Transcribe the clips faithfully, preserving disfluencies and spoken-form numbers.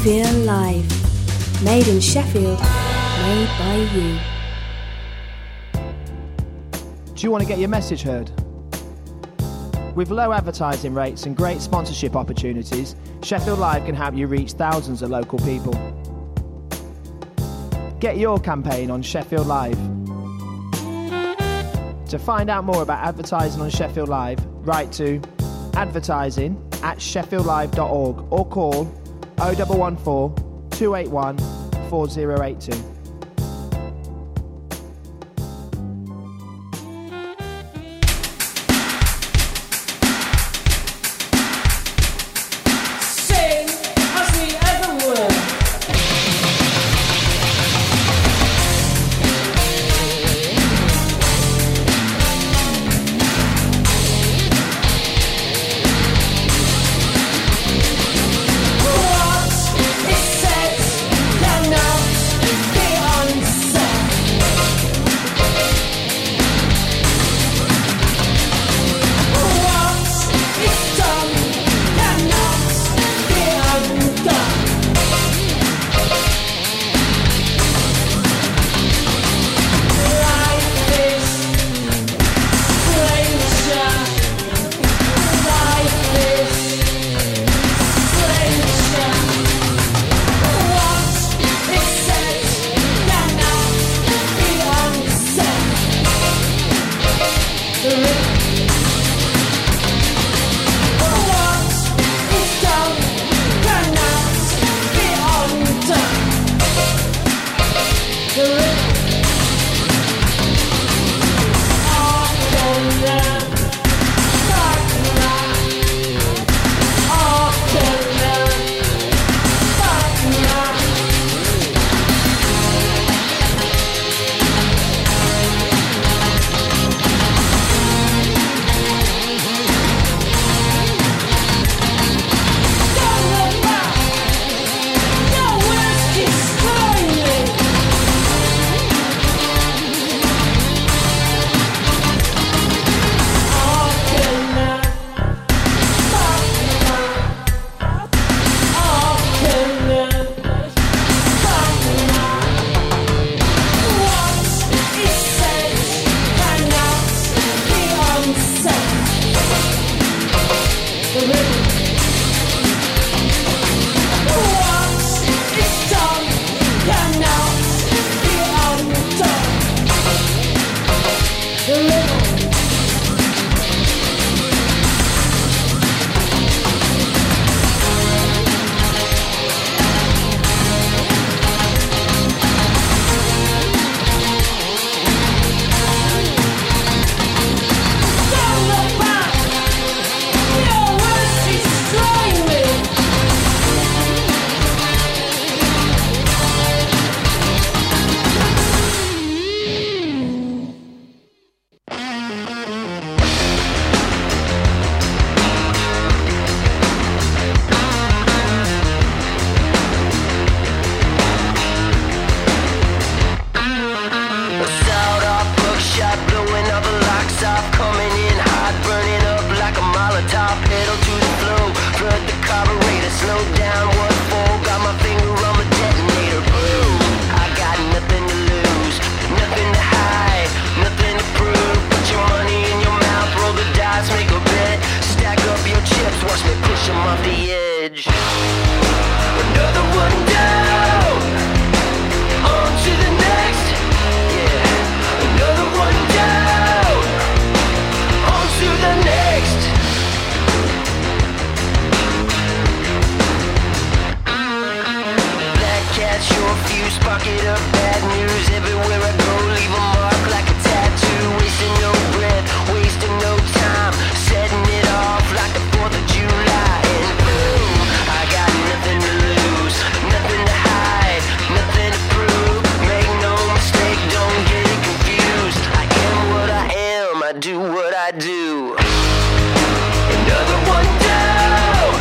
Feel Live. Made in Sheffield, made by you. Do you want to get your message heard? With low advertising rates and great sponsorship opportunities, Sheffield Live can help you reach thousands of local people. Get your campaign on Sheffield Live. To find out more about advertising on Sheffield Live, write to advertising at sheffield live dot org or call oh one one four, two eight one, four oh eight two.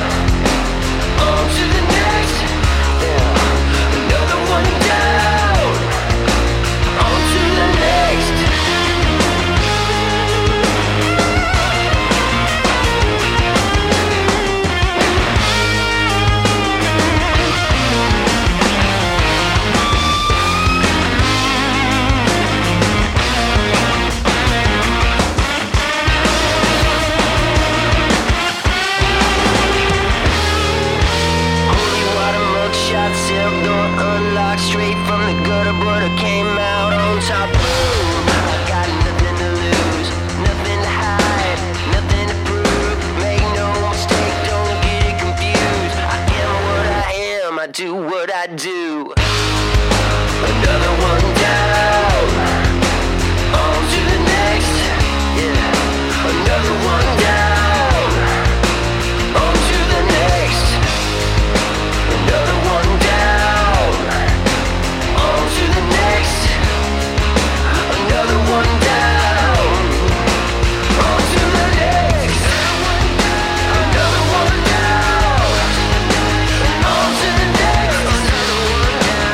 On to the next, yeah. Another one down. do what I do. Another one down, on to the next. Yeah, another one down, on to the next. Another one down, on to the next. Another one down, on to the next. Another one down, on to the next. Another one down.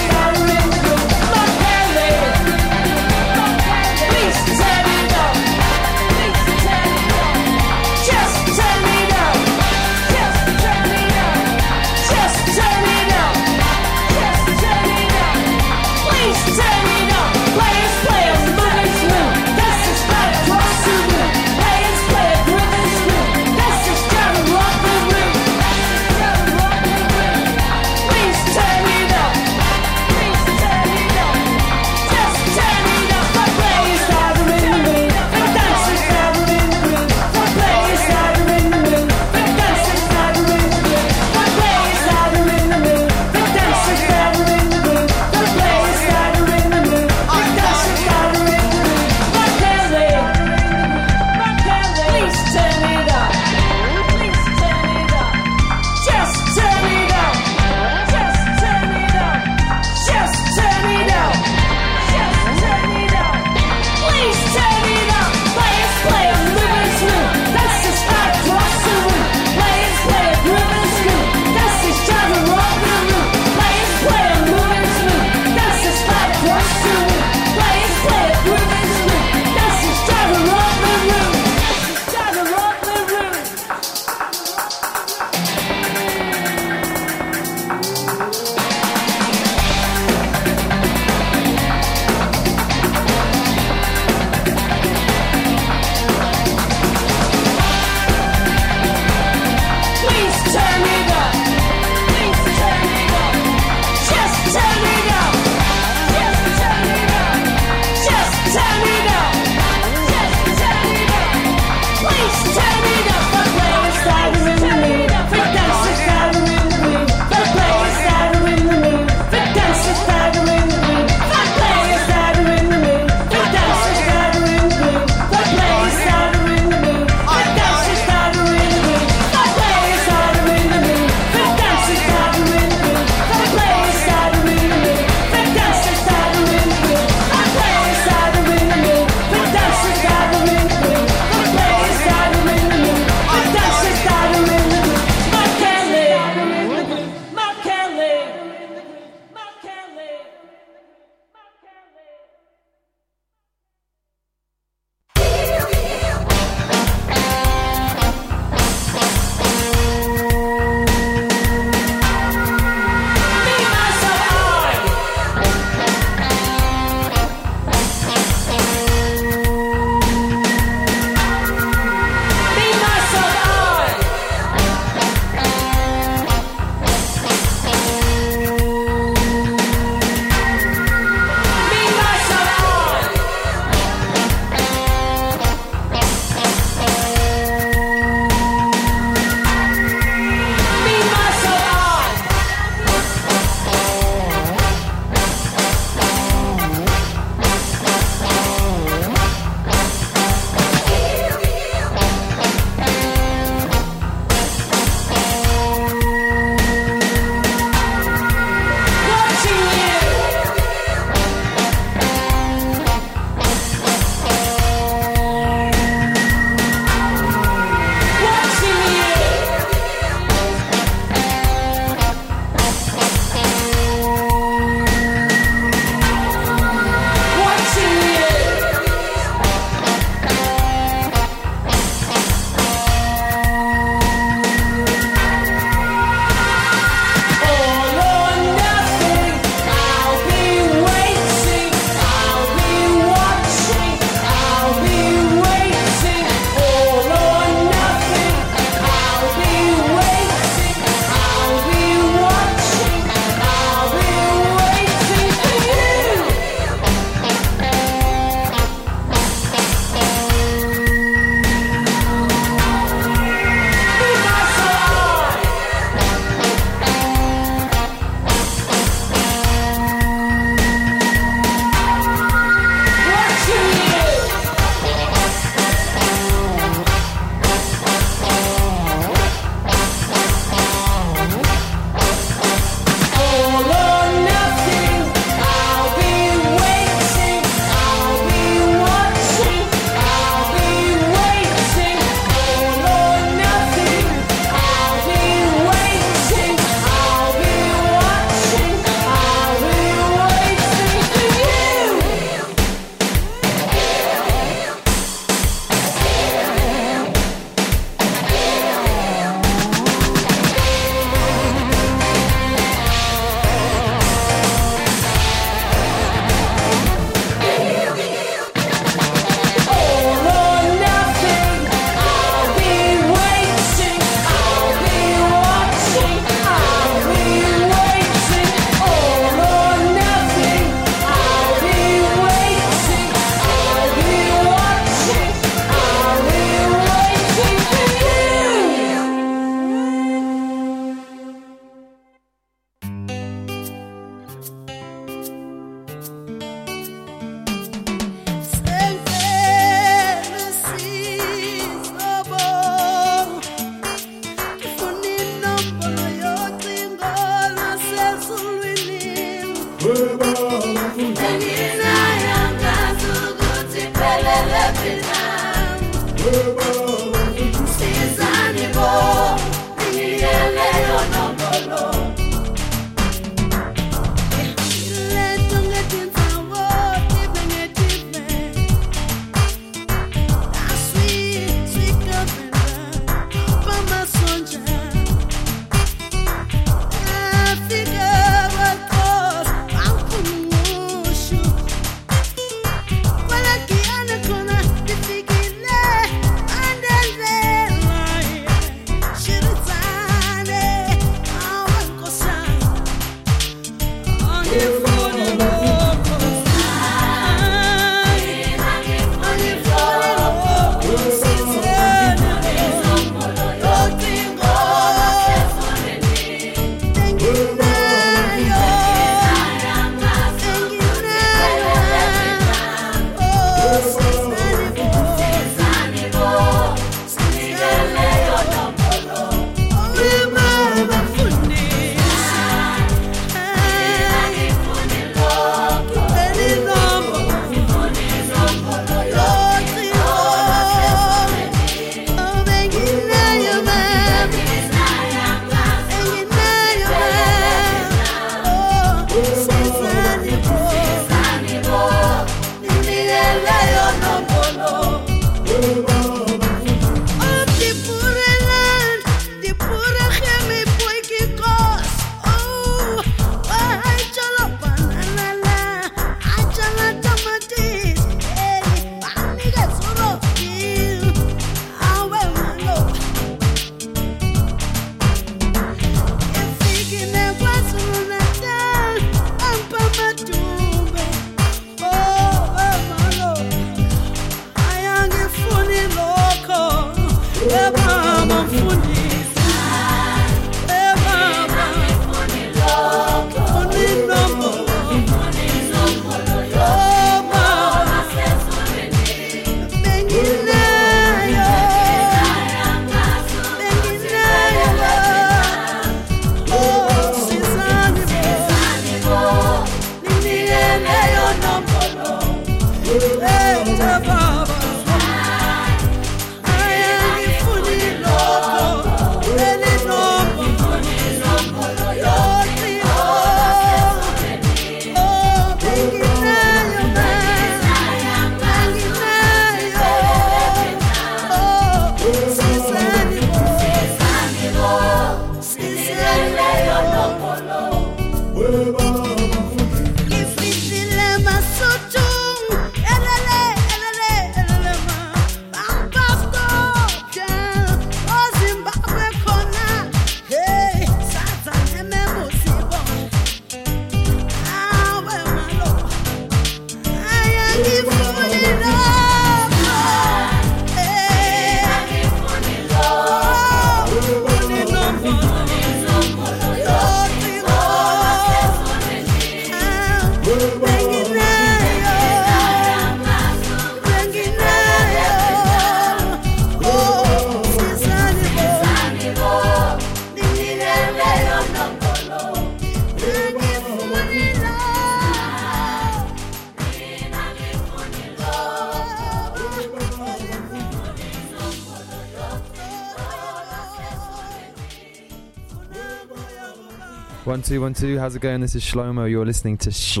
One, two, one, two. How's it going? This is Shlomo. You're listening to Sh-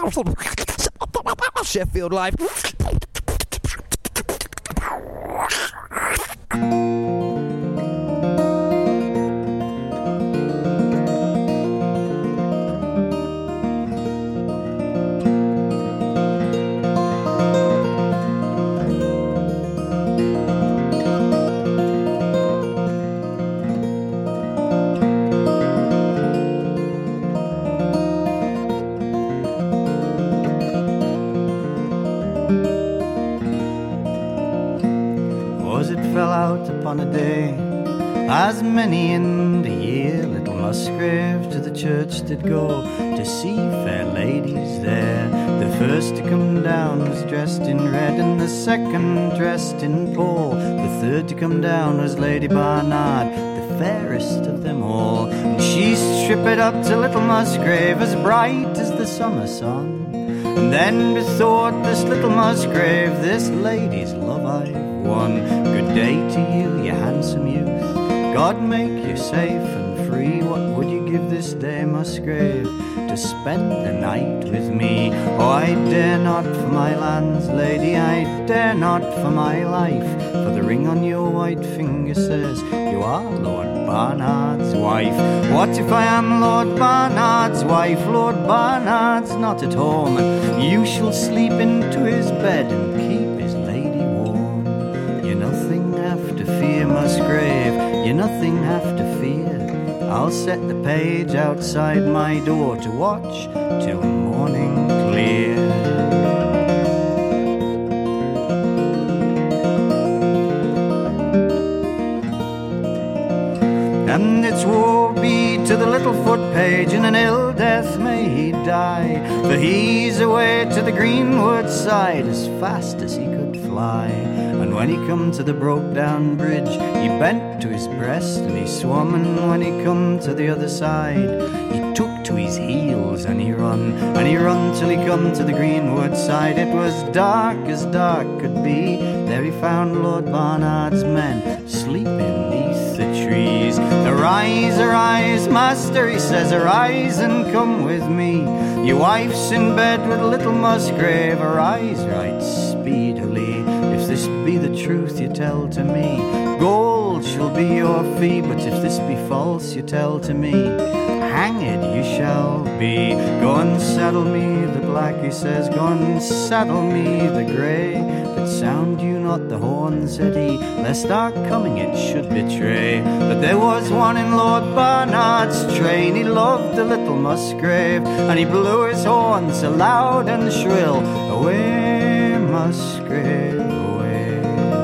Sheffield Live. On a day, as many in the year, little Musgrave to the church did go to see fair ladies there. The first to come down was dressed in red, and the second dressed in pall. The third to come down was Lady Barnard, the fairest of them all. And she stripped up to little Musgrave as bright as the summer sun. And then bethought this little Musgrave, this lady's love I've won. Good day to you, you handsome youth. God make you safe and free. What would you give this day, Musgrave, to spend the night with me? Oh, I dare not for my lands, lady, I dare not for my life. For the ring on your white finger says you are Lord Barnard's wife. What if I am Lord Barnard's wife? Lord Barnard's not at home, and you shall sleep into his bed and keep his lady warm. You nothing have to fear, Musgrave, you nothing have to fear. I'll set the page outside my door to watch till morning clear. And it's woe be to the little foot page, in an ill death may he die, for he's away to the greenwood side as fast as he could fly. And when he come to the broke down bridge, he bent to his breast and he swum, and when he come to the other side, he took to his heels and he run, and he run till he come to the greenwood side. It was dark as dark could be, there he found Lord Barnard's men sleeping neath the trees. Arise, arise, master, he says, arise and come with me. Your wife's in bed with little Musgrave, arise right speedily. If this be the truth you tell to me, gold shall be your fee. But if this be false you tell to me, hanged you shall be. Go and saddle me the black, he says, go and saddle me the grey. But sound you not the horn, said he, lest our coming it should betray. But there was one in Lord Barnard's train, he loved the little Musgrave, and he blew his horn so loud and shrill, away Musgrave, away.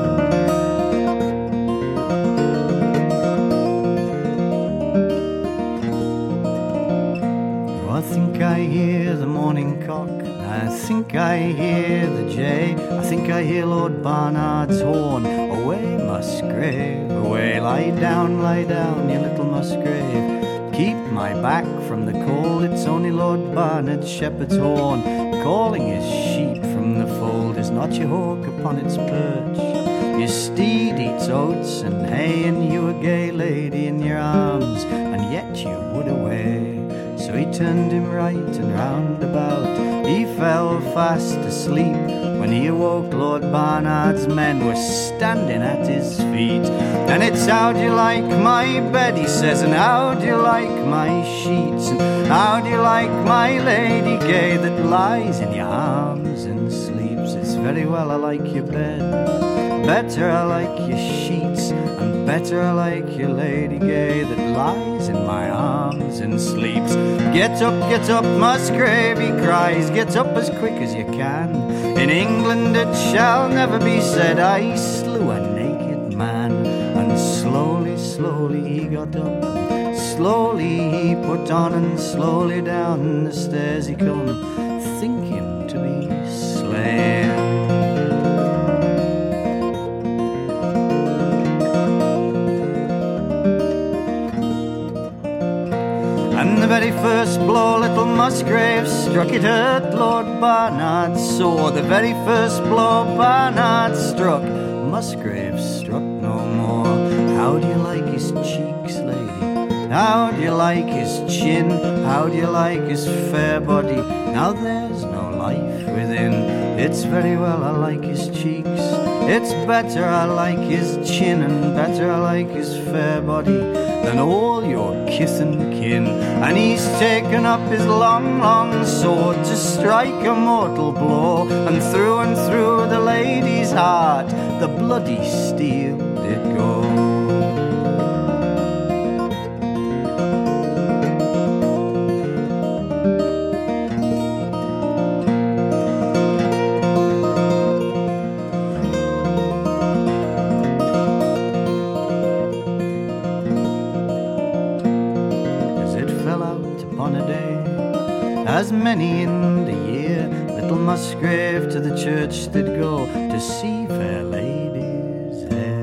Oh, I think I hear the morning cock, I think I hear the jay, I think I hear Lord Barnard's horn, away Musgrave, away. Lie down, lie down, you little Musgrave, keep my back from the cold. It's only Lord Barnard's shepherd's horn, calling his sheep from the fold. Is not your hawk upon its perch? Your steed eats oats and hay, and you a gay lady in your arms, and yet you would away. So he turned him right and round about, he fell fast asleep. When he awoke, Lord Barnard's men were standing at his feet. And it's how do you like my bed, he says, and how do you like my sheets, and how do you like my lady gay that lies in your arms and sleeps? It's very well I like your bed, better I like your sheets, and better I like your lady gay that lies in my arms and sleeps. Get up, get up, Musgrave, he cries, get up as quick as you can. In England it shall never be said I slew a naked man. And slowly, slowly he got up, slowly he put on, and slowly down the stairs he come, thinking to be slain. And the very first blow little Musgrave struck, it hurt Lord Barnard's sore. The very first blow Barnard struck, Musgrave struck no more. How do you like his cheeks, lady? How do you like his chin? How do you like his fair body? Now there's no life within. It's very well, I like his cheeks. It's better, I like his chin. And better, I like his fair body than all your kith and kin. And he's taken up his long, long sword to strike a mortal blow. And through and through the lady's heart the bloody steel did go. As many in the year, little Musgrave to the church did go to see fair ladies there.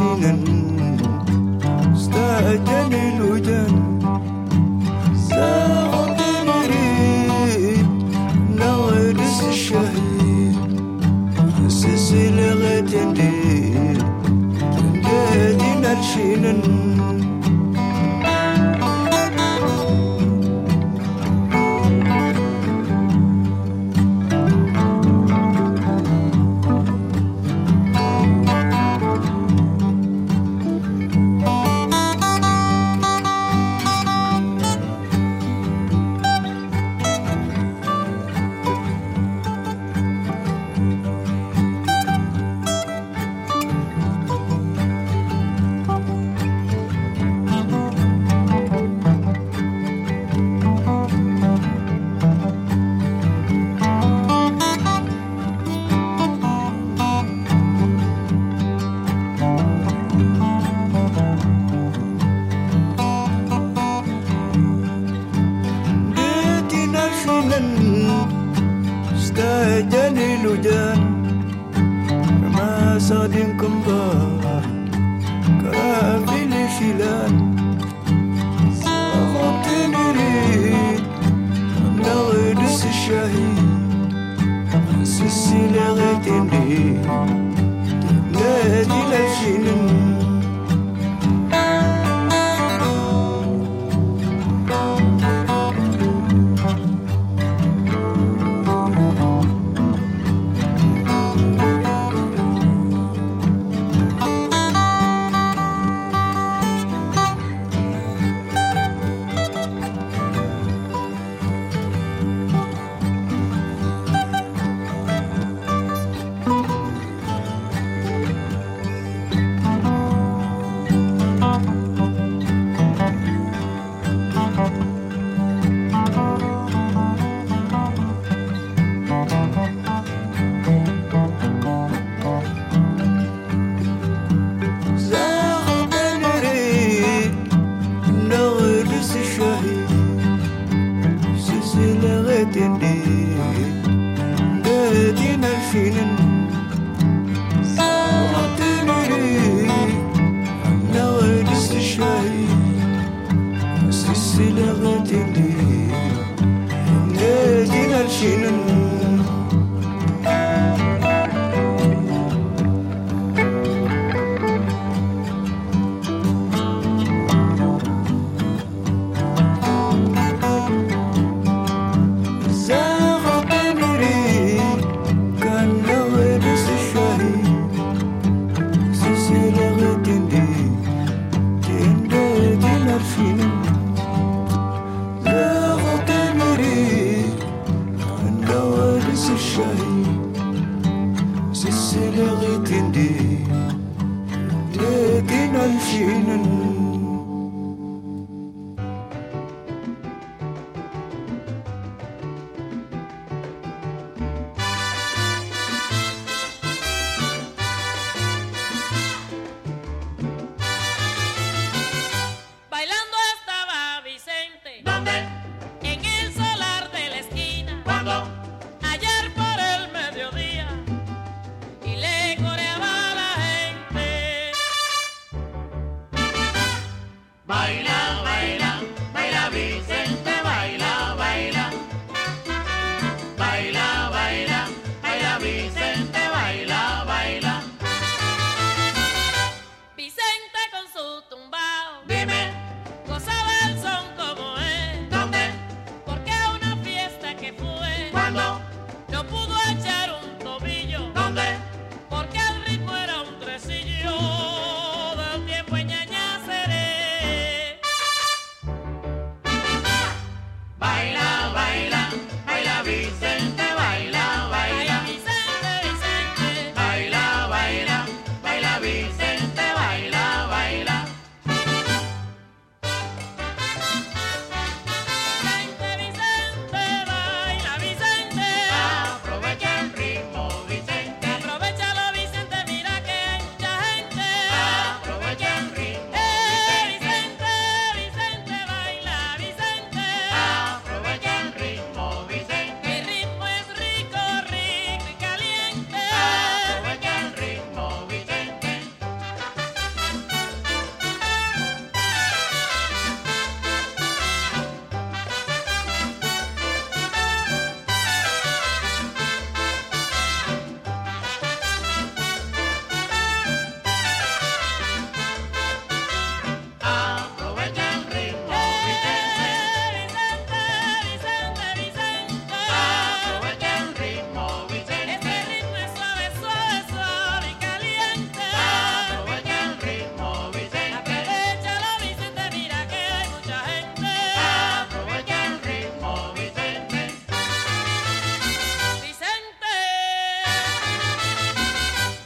الشينن استأجني الوجن ساعدني ريد نغرس الشهيد سلسلة غتنديد تندادين الشينن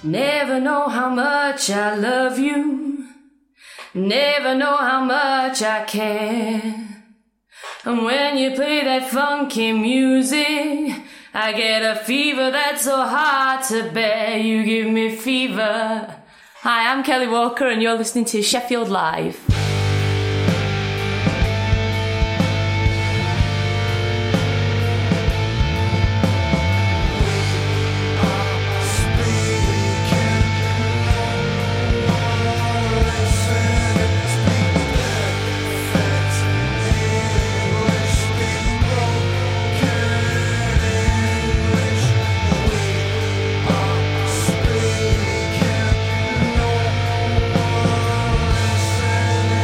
Never know how much I love you. Never know how much I care. And when you play that funky music, I get a fever that's so hard to bear. You give me fever. Hi, I'm Kelly Walker and you're listening to Sheffield Live. Speaking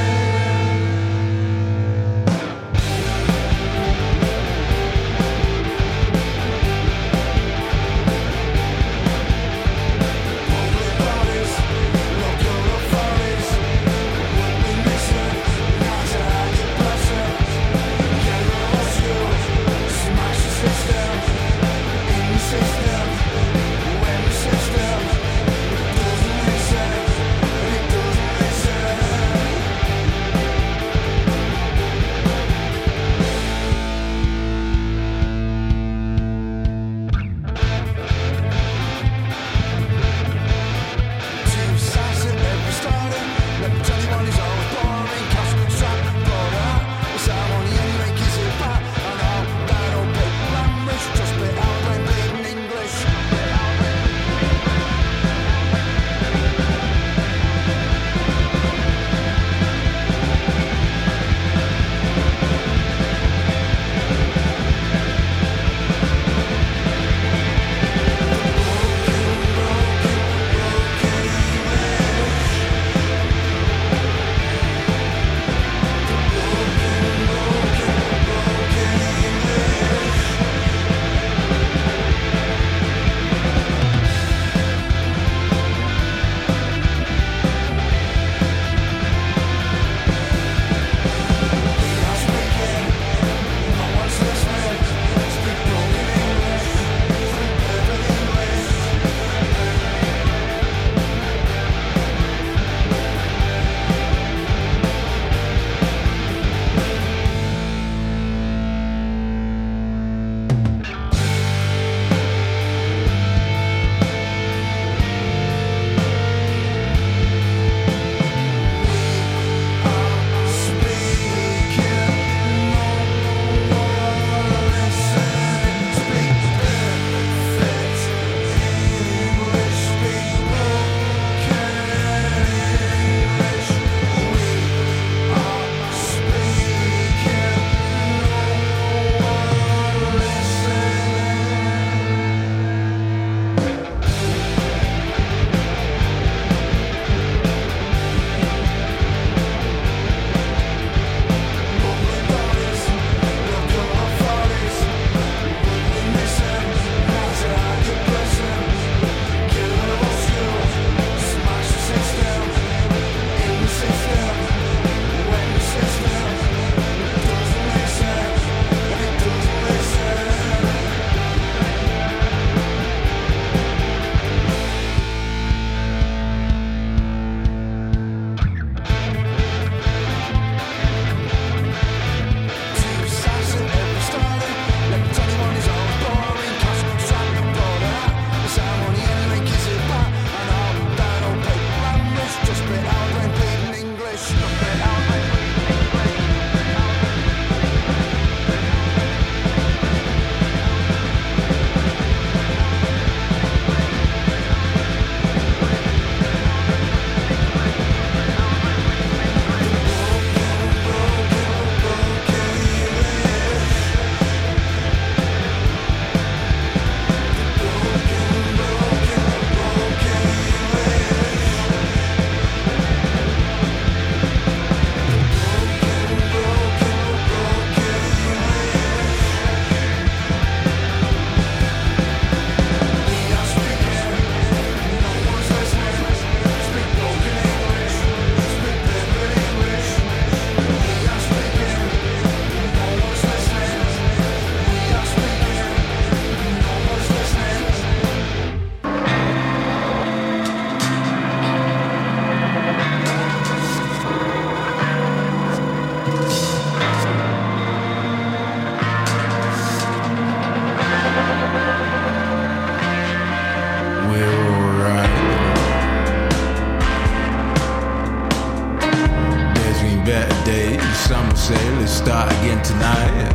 say, let's start again tonight.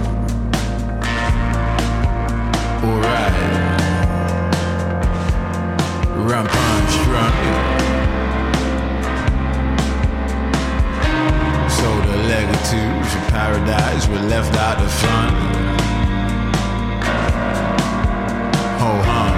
Alright. Run, punch, run. So the leg or two from paradise were left out the front. Ho hum.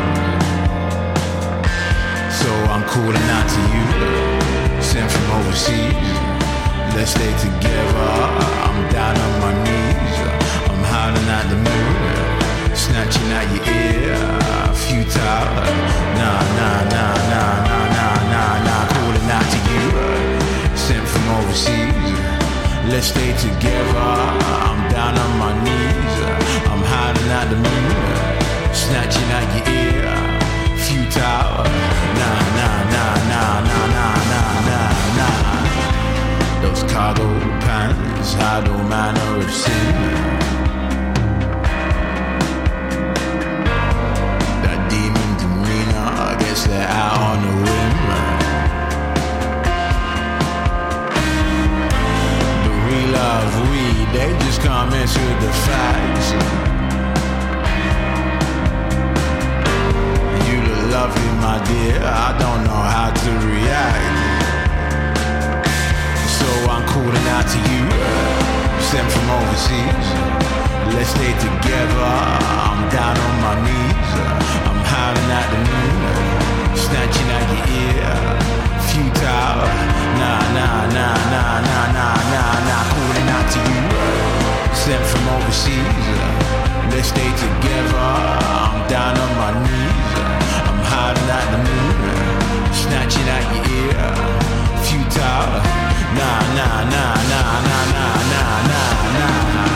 So I'm calling out to you, sent from overseas. Let's stay together. I'm down on my knees. I'm howling at the moon, snatching at your ear. Futile. Nah, nah, nah, nah, nah, nah, nah, nah. Calling out to you, sent from overseas. Let's stay together. I'm down on my knees. I'm howling at the moon, snatching at your ear. Futile. Nah, nah, nah, nah, nah, nah, nah, nah, nah. Those cargo pants hide all manner of sin. That demon demeanor, I guess they're out on a whim. But we love weed, they just can't mess with the facts. You look lovely, my dear, I don't know how to react. So I'm calling out to you, sent from overseas. Let's stay together. I'm down on my knees. I'm howling at the moon, snatching at your ear. Futile. Nah, nah, nah, nah, nah, nah, nah, nah. Calling out to you, sent from overseas. Let's stay together. I'm down on my knees. I'm howling at the moon, snatching at your ear. Futile. Nah, nah, nah, nah, nah, nah, nah, nah, nah.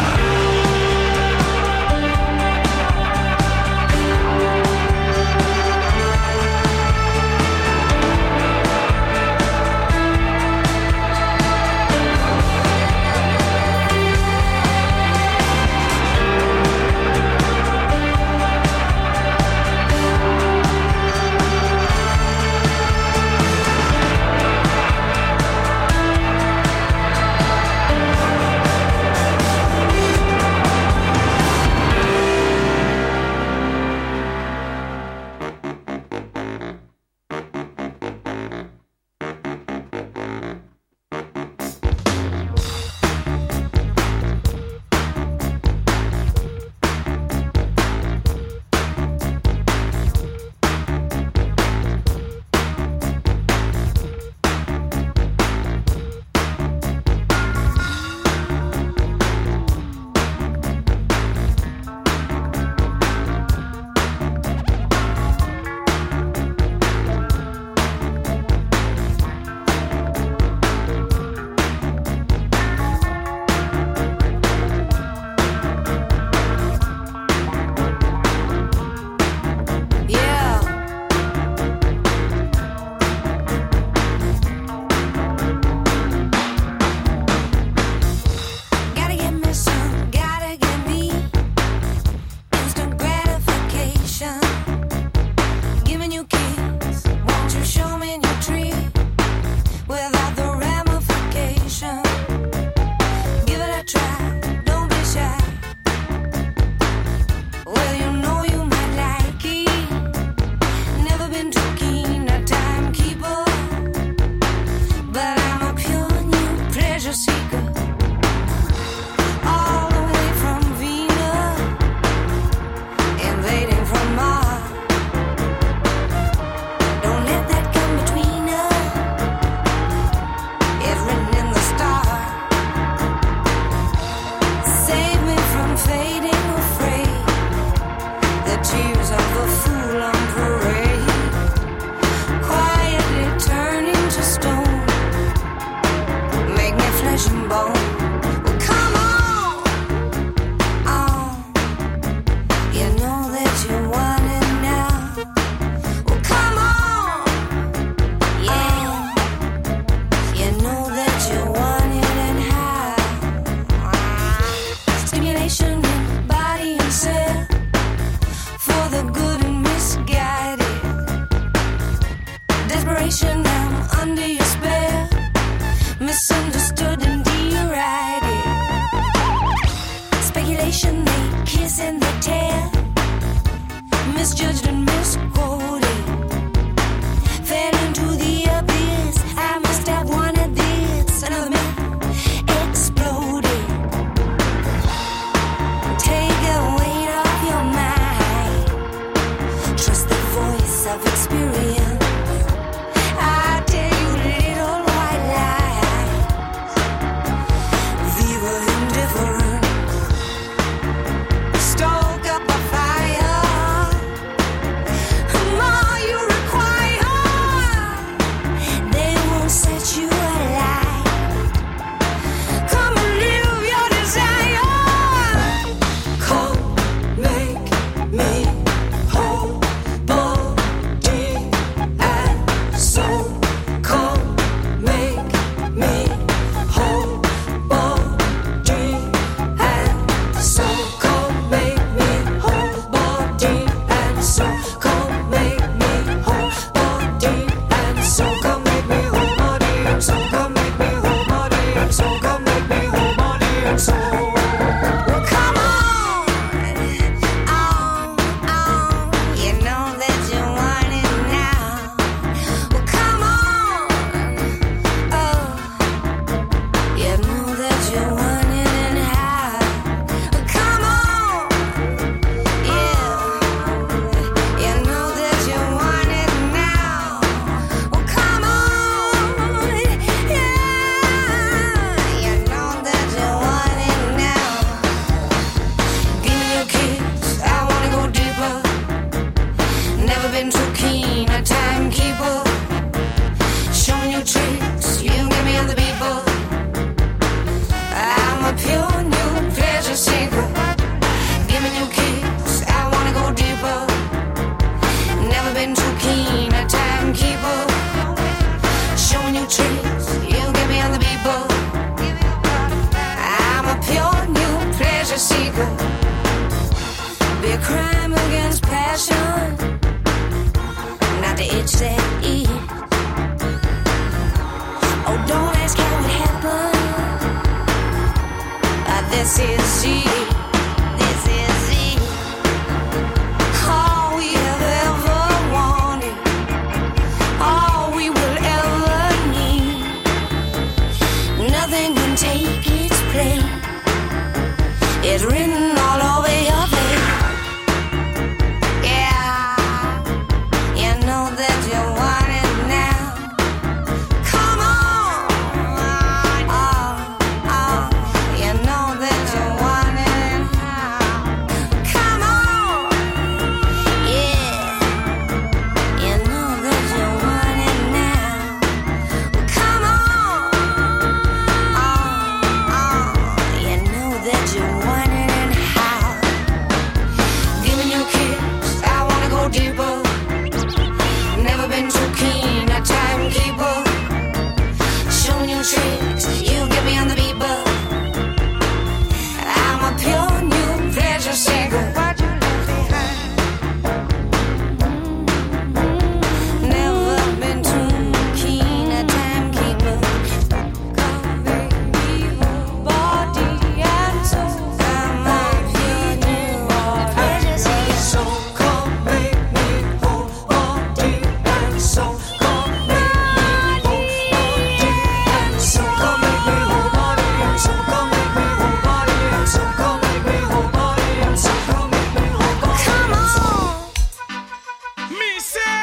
This is it. This is it. All we have ever wanted. All we will ever need. Nothing can take its place. It's written all over your face. Yeah, you know that you want it now. Come on. Oh, oh, you know that you want it now. Come on. Yeah, you know that you want it now. Come on. Oh, oh, you know that you want it and how. Giving you a kiss, I wanna go deeper. Never been too keen, a timekeeper. Showing you tricks, you get me on the beat, but I'm a pure new pleasure seeker. What you left behind. Never been too keen, a timekeeper. Come baby, whole body and soul. I'm a pure new pleasure seeker. So come make me whole body and soul. Come make me whole body and soul. Come make me whole body and soul. Come make me whole body and soul. Come make me whole body and soul. Come make me whole body. Come on. Me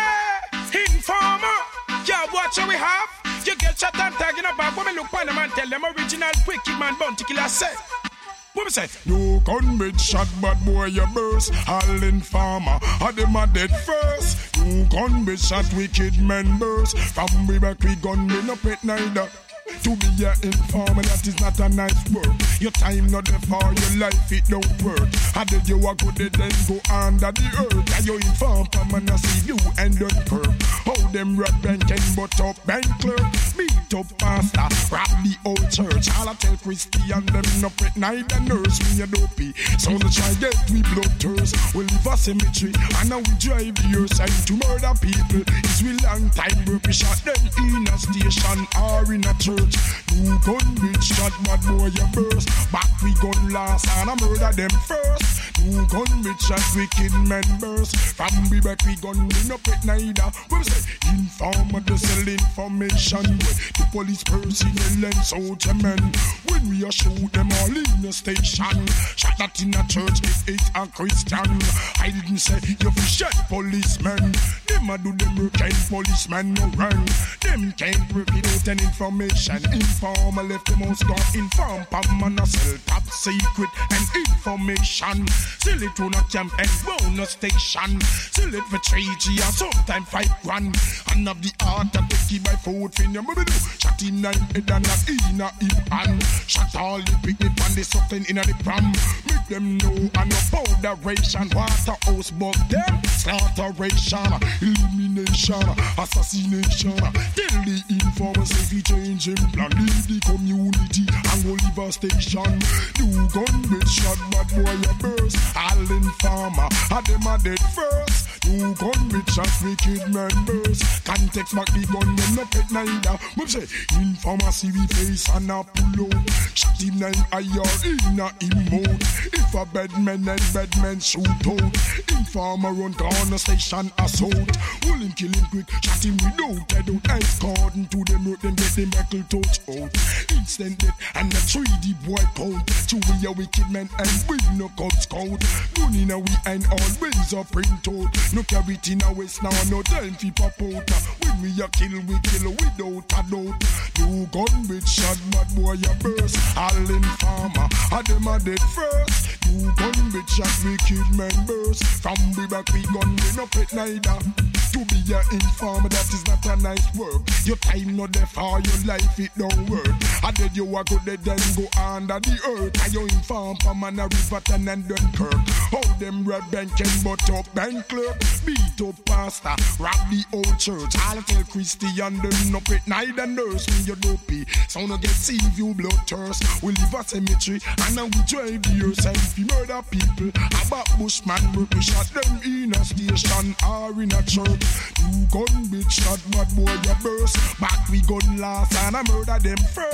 say, informer, yeah, watch how we have. You get shot and tag in a bag. When me look on them and tell them original wicked man bounty killer say. What me say? You gun with shot, bad boy, you burst. All informer, I them a dead first. You gun with shot, wicked men burst. From we back, we gun, we no pet neither. To be an informer, that is not a nice word. Your time not there for your life, it don't work. How did you walk with it, then go under the earth? And you inform from and I see you and Dunkirk. How them red bank and butt up bank clerk. Beat up pastor, rob the old church. All I tell Christian, them no pet neither nurse. Me a dopey, so no try get we blood thirst. We live a cemetery, and now we drive your side to murder people. It's we long time, we shot them in a station or in a church. You gun bitch shot, bad boy you burst. Back we gun last and I murder them first. You gun bitch shot, wicked men burst. From we back we gun, we no pet neither. We say, informer to sell information. The police personnel and soldier men. When we a shoot them all in the station. Shot that in a church if it's a Christian. I didn't say you fi shot policemen. Them a do them work and policemen no run. Them can't work without an information. Informer left the most gun. Inform Pam and a sell top secret and information. Sell it to a camp and bonus station. Sell it for three G or sometime five grand. And have the art that they keep by food fin your mother do. Shot in nine head and not in a hip hand. Shot all the picnic and the something in a the pram. Make them know and no powderation. Waterhouse bug them. Slaughteration, elimination, assassination. Tell the informers if he change him plan. Leave the community and go live a station. You gun bitch shot, bad boy you burst. All informer, had them a dead first. You gun bitch shot, wicked men burst. Context back the gun, them no pet neither. We say, informer see we face and a pull out. Shot him nine I R in a emote. If a bad man and bad men shoot out. Informer run corner station assault. Hold him, kill him quick, shot him without head out. Ice cordon to them road, them get them buckle touch out. Instant death and a three D boy count. To we a wicked man and we no cub scout. Gun in a we and always a print out. No carry it in a waist now, no time fi pop out. When we a kill, we kill without a doubt. You gun with shot, bad boy you burst. All informer, a them a dead first. You gun with shot, wicked men burst. From we back we gun, we no pet neither. To be an informer, that is not a nice work. Your time not there for your life, it don't work. I did you a good day, then go under the earth. And you inform from man a Riverton and Dunkirk. How them red bank and butt up bank clerk. Beat up pastor, rob the old church. I'll tell Christian them no pet neither nurse. Me you dopey, so no get see you blood thirst. We live a cemetery and now we drive the earth. And if you murder people, about bushman work, we shot them in a station or in a church. You gun bitch shot, bad boy you burst. Back we gun last and I murder them first.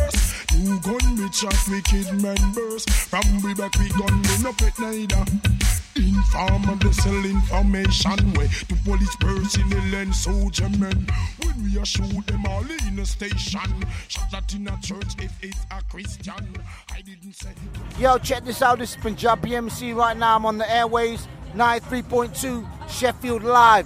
New gun we chat wicked members. From we back we gun we no pet neither. Informer they sell information way to police personnel and soldier men. When we a shoot them all in a station, shot that in a church if it's a Christian. I didn't say. Yo, check this out. This is Punjabi M C right now. I'm on the airways, ninety-three point two Sheffield Live.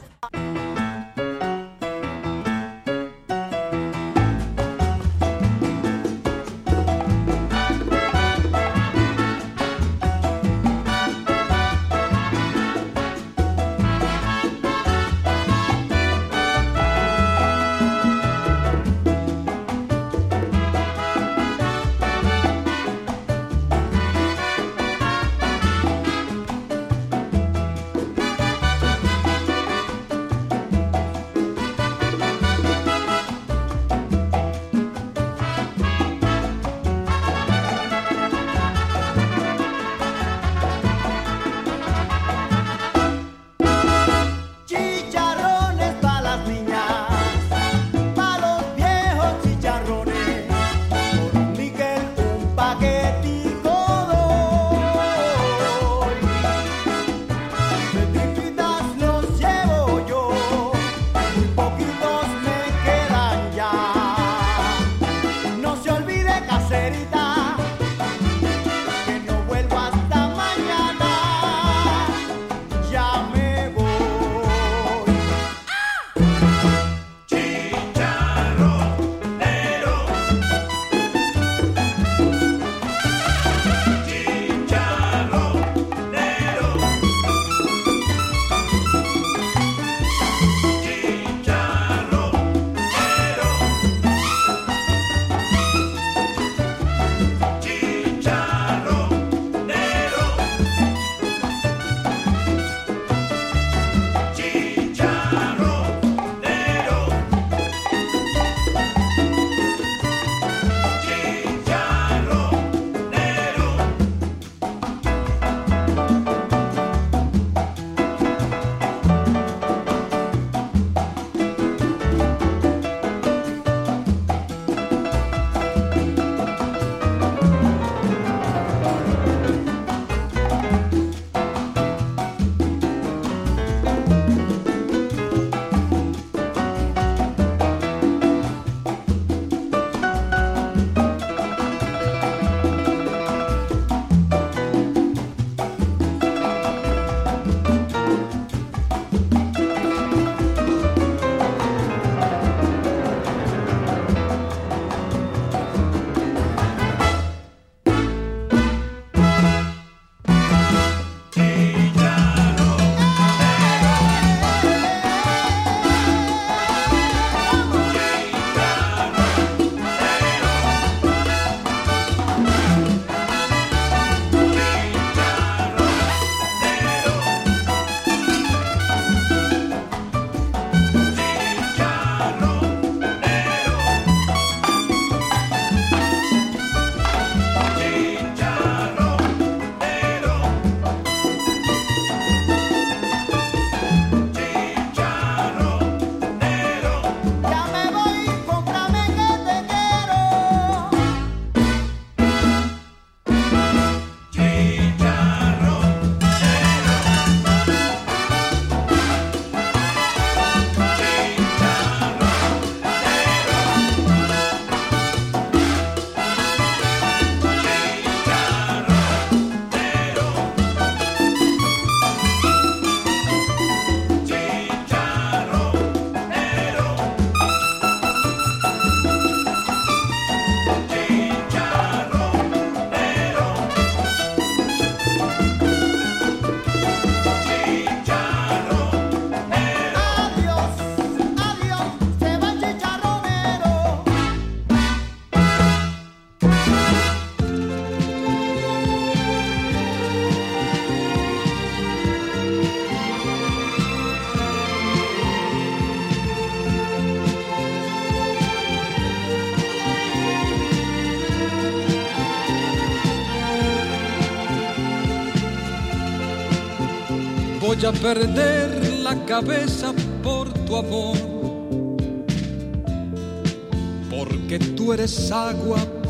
voy a perder la cabeza por tu amor, porque tú eres agua,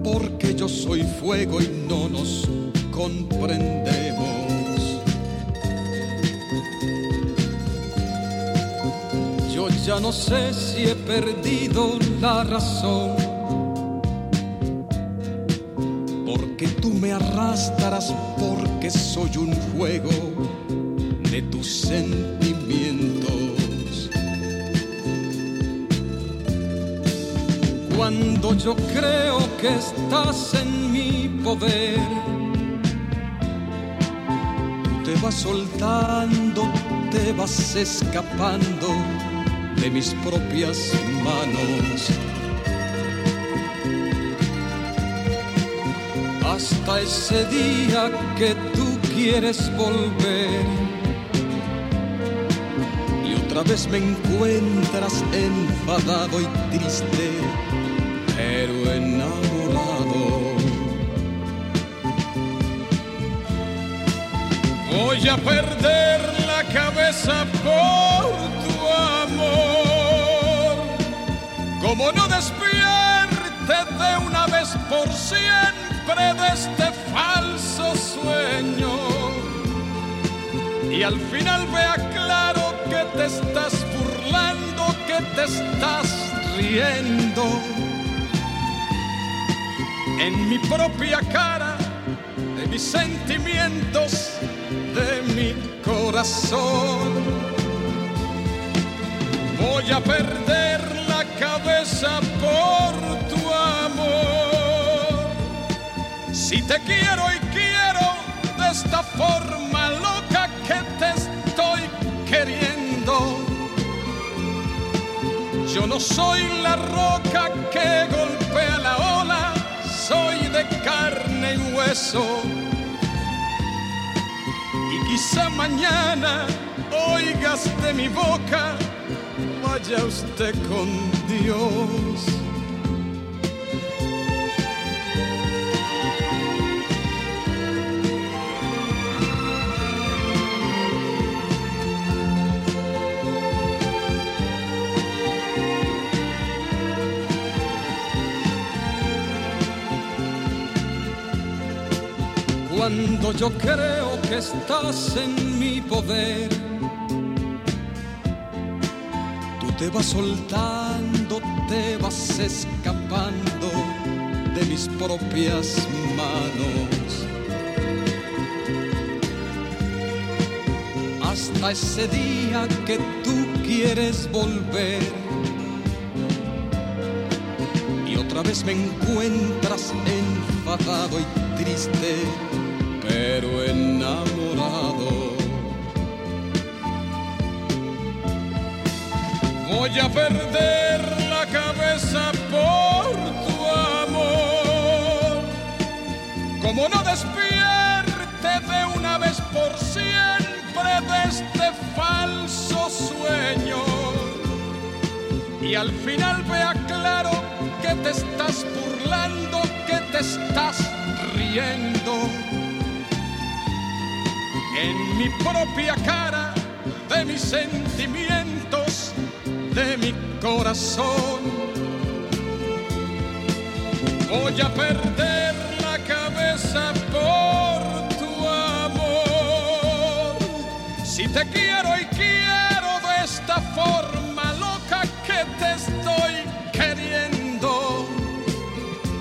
porque yo soy fuego y no nos comprendemos. Yo ya no sé si he perdido la razón, porque tú me arrastras, porque soy un juego de tus sentimientos. Cuando yo creo que estás en mi poder, tú te vas soltando, te vas escapando de mis propias manos. Hasta ese día que tú quieres volver y otra vez me encuentras enfadado y triste, pero enamorado. Voy a perder la cabeza por tu amor, como no despierte de una vez por siempre de este falso sueño, y al final vea claro que te estás burlando, que te estás riendo en mi propia cara, de mis sentimientos, de mi corazón. Voy a perder la cabeza por tu amor. Si te quiero y quiero de esta forma loca que te estoy queriendo, yo no soy la roca que golpea la ola, soy de carne y hueso. Y quizá mañana oigas de mi boca, vaya usted con Dios. Cuando yo creo que estás en mi poder, tú te vas soltando, te vas escapando de mis propias manos. Hasta ese día que tú quieres volver y otra vez me encuentras enfadado y triste, pero enamorado. Voy a perder la cabeza por tu amor, como no despierte de una vez por siempre de este falso sueño, y al final vea claro que te estás burlando, que te estás riendo en mi propia cara, de mis sentimientos, de mi corazón. Voy a perder la cabeza por tu amor. Si te quiero y quiero de esta forma